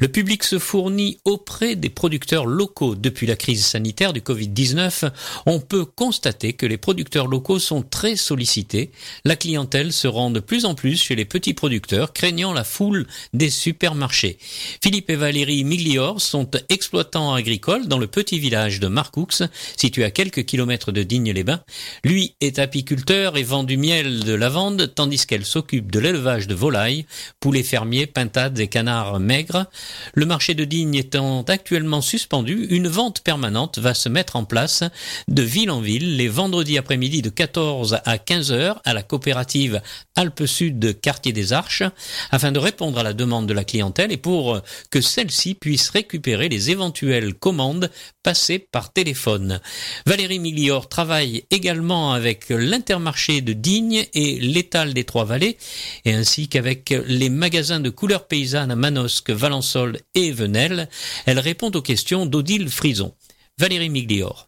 Le public se fournit auprès des producteurs locaux. Depuis la crise sanitaire du Covid-19, on peut constater que les producteurs locaux sont très sollicités. La clientèle se rend de plus en plus chez les petits producteurs, craignant la foule des supermarchés. Philippe et Valérie Miglior sont exploitants agricoles dans le petit village de Marcoux, situé à quelques kilomètres de Digne-les-Bains. Lui est apiculteur et vend du miel de lavande, tandis qu'elle s'occupe de l'élevage de volailles, poulets fermiers, pintades et canards maigres. Le marché de Digne étant actuellement suspendu, une vente permanente va se mettre en place de ville en ville les vendredis après-midi de 14 à 15 heures à la coopérative Alpes Sud Quartier des Arches, afin de répondre à la demande de la clientèle et pour que celle-ci puisse récupérer les éventuelles commandes passées par téléphone. Valérie Miglior travaille également avec l'Intermarché de Digne et l'Étal des Trois-Vallées, et ainsi qu'avec les magasins de couleurs paysannes à Manosque, Valençol et Venelle. Elle répond aux questions d'Odile Frison. Valérie Miglior.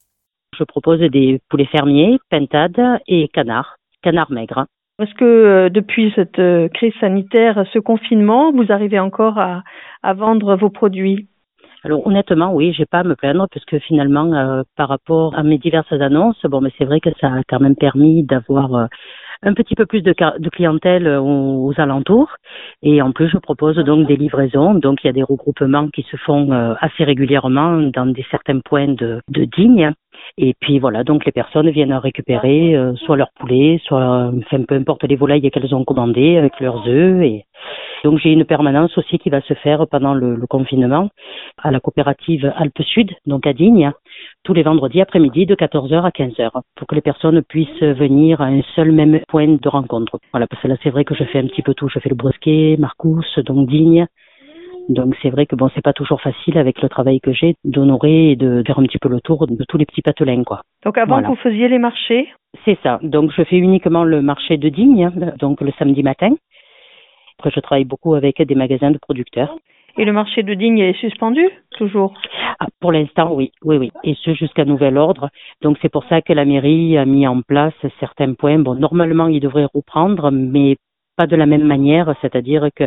Je propose des poulets fermiers, pintades et canards maigres. Est-ce que depuis cette crise sanitaire, ce confinement, vous arrivez encore à vendre vos produits ? Alors honnêtement, oui, j'ai pas à me plaindre parce que finalement, par rapport à mes diverses annonces, mais c'est vrai que ça a quand même permis d'avoir un petit peu plus de clientèle aux alentours. Et en plus, je propose donc des livraisons. Donc il y a des regroupements qui se font assez régulièrement dans certains points de Digne. Et puis voilà, donc les personnes viennent récupérer soit leurs poulets, soit peu importe les volailles qu'elles ont commandées avec leurs œufs. Et donc j'ai une permanence aussi qui va se faire pendant le confinement à la coopérative Alpes Sud, donc à Digne, tous les vendredis après-midi de 14h à 15h, pour que les personnes puissent venir à un seul même point de rencontre. Voilà, parce que là c'est vrai que je fais un petit peu tout, je fais le Brusquet, Marcoux, donc Digne. Donc c'est vrai que c'est pas toujours facile avec le travail que j'ai d'honorer et de faire un petit peu le tour de tous les petits patelins, quoi. Donc avant vous faisiez les marchés ? C'est ça. Donc je fais uniquement le marché de Digne, donc le samedi matin. Après je travaille beaucoup avec des magasins de producteurs. Et le marché de Digne est suspendu toujours ? Pour l'instant, oui. Et ce jusqu'à nouvel ordre. Donc c'est pour ça que la mairie a mis en place certains points. Normalement il devrait reprendre, mais pas de la même manière, c'est-à-dire que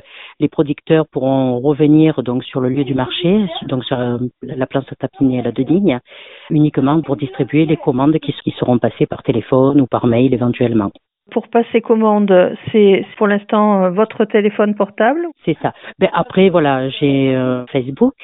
les producteurs pourront revenir donc sur le lieu du marché, donc sur la place Tapinière de Digne, uniquement pour distribuer les commandes qui seront passées par téléphone ou par mail éventuellement. Pour passer commande, c'est pour l'instant votre téléphone portable ? C'est ça. Après, voilà, j'ai Facebook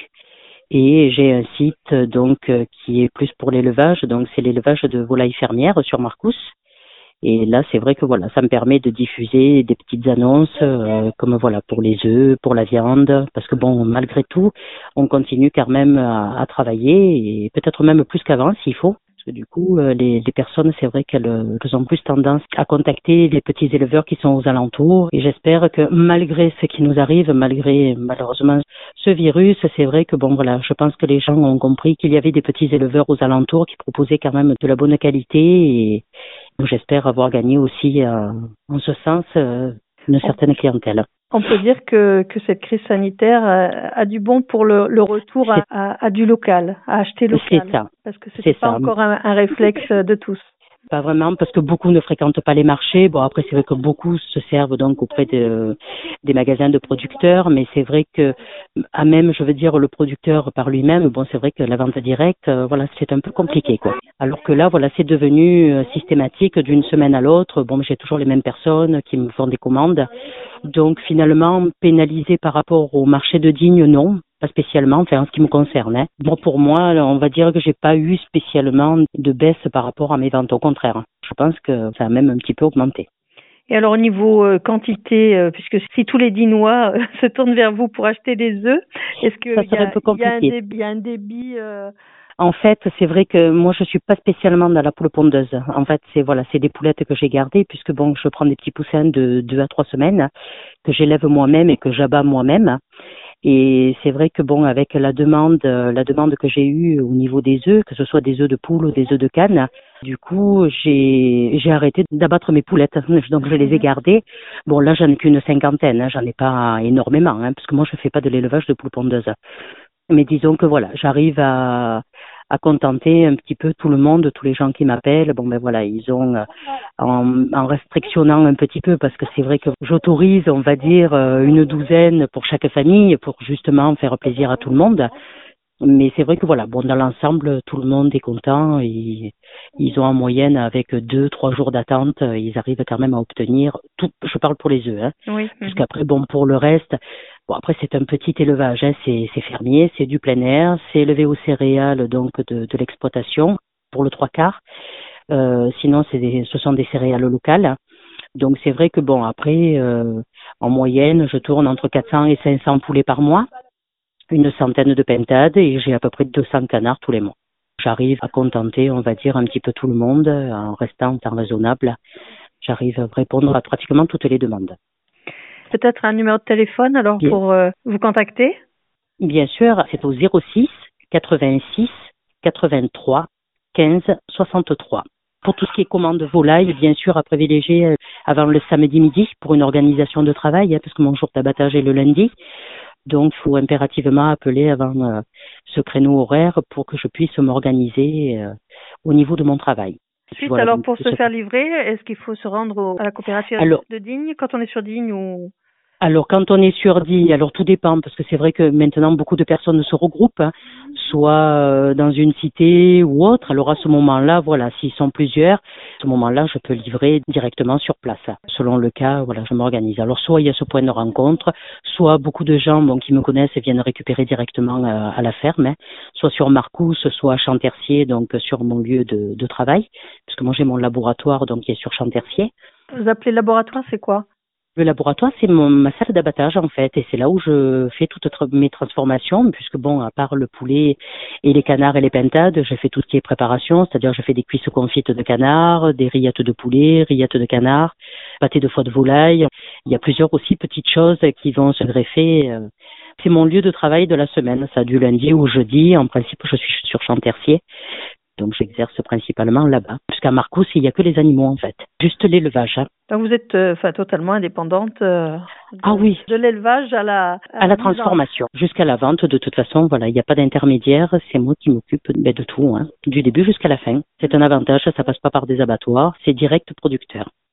et j'ai un site donc qui est plus pour l'élevage, donc c'est l'élevage de volailles fermières sur Marcoux. Et là, c'est vrai que ça me permet de diffuser des petites annonces comme pour les œufs, pour la viande, parce que malgré tout, on continue quand même à travailler et peut-être même plus qu'avant s'il faut. Parce que du coup, les personnes, c'est vrai qu'elles ont plus tendance à contacter les petits éleveurs qui sont aux alentours. Et j'espère que malgré ce qui nous arrive, malgré malheureusement ce virus, c'est vrai que je pense que les gens ont compris qu'il y avait des petits éleveurs aux alentours qui proposaient quand même de la bonne qualité. Et j'espère avoir gagné aussi, en ce sens, une certaine clientèle. On peut dire que cette crise sanitaire a du bon pour le retour à du local, à acheter local. C'est ça. Parce que c'est pas encore un réflexe de tous. Pas vraiment, parce que beaucoup ne fréquentent pas les marchés. Après, c'est vrai que beaucoup se servent donc auprès des magasins de producteurs, mais c'est vrai que, le producteur par lui-même, c'est vrai que la vente directe, c'est un peu compliqué, quoi. Alors que là, c'est devenu systématique d'une semaine à l'autre. J'ai toujours les mêmes personnes qui me font des commandes. Donc, finalement, pénalisé par rapport au marché de Digne, non. Pas spécialement, en ce qui me concerne. Pour moi, on va dire que j'ai pas eu spécialement de baisse par rapport à mes ventes. Au contraire, je pense que ça a même un petit peu augmenté. Et alors au niveau quantité, puisque si tous les Dinois se tournent vers vous pour acheter des œufs, est-ce qu'il y a un débit En fait, c'est vrai que moi, je suis pas spécialement dans la poule pondeuse. En fait, c'est des poulettes que j'ai gardées, puisque je prends des petits poussins de 2 à 3 semaines, que j'élève moi-même et que j'abats moi-même. Et c'est vrai que avec la demande que j'ai eue au niveau des œufs, que ce soit des œufs de poule ou des œufs de canne, du coup, j'ai arrêté d'abattre mes poulettes. Donc, je les ai gardées. Là, j'en ai qu'une cinquantaine, j'en ai pas énormément, parce que moi, je fais pas de l'élevage de poules pondeuses. Mais disons que j'arrive à à contenter un petit peu tout le monde, tous les gens qui m'appellent. Bon, ben voilà, ils ont, en restrictionnant un petit peu, parce que c'est vrai que j'autorise, on va dire, une douzaine pour chaque famille, pour justement faire plaisir à tout le monde. Mais c'est vrai que voilà, bon, dans l'ensemble, tout le monde est content. Ils ont en moyenne, avec 2-3 jours d'attente, ils arrivent quand même à obtenir tout. Je parle pour les œufs, hein. Oui. Puisqu'après, bon, pour le reste, bon, après c'est un petit élevage, hein, c'est fermier, c'est du plein air, c'est élevé aux céréales, donc de l'exploitation pour le 3/4. Sinon, ce sont des céréales locales. Donc c'est vrai que bon, après, en moyenne, je tourne entre 400 et 500 poulets par mois, une centaine de pentades, et j'ai à peu près 200 canards tous les mois. J'arrive à contenter, on va dire, un petit peu tout le monde en restant en temps raisonnable. J'arrive à répondre à pratiquement toutes les demandes. Peut-être un numéro de téléphone alors pour vous contacter? Bien sûr, c'est au 06 86 83 15 63. Pour tout ce qui est commande volaille, bien sûr, à privilégier avant le samedi midi pour une organisation de travail, parce que mon jour d'abattage est le lundi. Donc, il faut impérativement appeler avant ce créneau horaire pour que je puisse m'organiser au niveau de mon travail. Ensuite, voilà, alors pour se faire livrer, est-ce qu'il faut se rendre à la coopérative de Digne quand on est sur Digne ou... Alors, quand on est sur Digne, alors tout dépend, parce que c'est vrai que maintenant, beaucoup de personnes se regroupent, hein, soit dans une cité ou autre. Alors, à ce moment-là, voilà, s'ils sont plusieurs, à ce moment-là, je peux livrer directement sur place. Selon le cas, voilà, je m'organise. Alors, soit il y a ce point de rencontre, soit beaucoup de gens qui me connaissent et viennent récupérer directement à la ferme, hein, soit sur Marcousses, soit à Champtercier, donc sur mon lieu de travail, parce que moi, j'ai mon laboratoire, donc qui est sur Champtercier. Vous appelez laboratoire, c'est quoi? Le laboratoire, c'est ma salle d'abattage, en fait, et c'est là où je fais toutes mes transformations, puisque bon, à part le poulet et les canards et les pentades, je fais tout ce qui est préparation, c'est-à-dire je fais des cuisses confites de canard, des rillettes de poulet, rillettes de canard, pâté de foie de volaille. Il y a plusieurs aussi petites choses qui vont se greffer. C'est mon lieu de travail de la semaine, ça, du lundi au jeudi. En principe, je suis sur Champtercier. Donc, j'exerce principalement là-bas. Puisqu'à Marcousses, il n'y a que les animaux, en fait. Juste l'élevage. Hein. Donc, vous êtes totalement indépendante de l'élevage à la transformation. Jusqu'à la vente, de toute façon, voilà, il n'y a pas d'intermédiaire. C'est moi qui m'occupe de tout, hein, du début jusqu'à la fin. C'est un avantage, ça passe pas par des abattoirs. C'est direct producteur.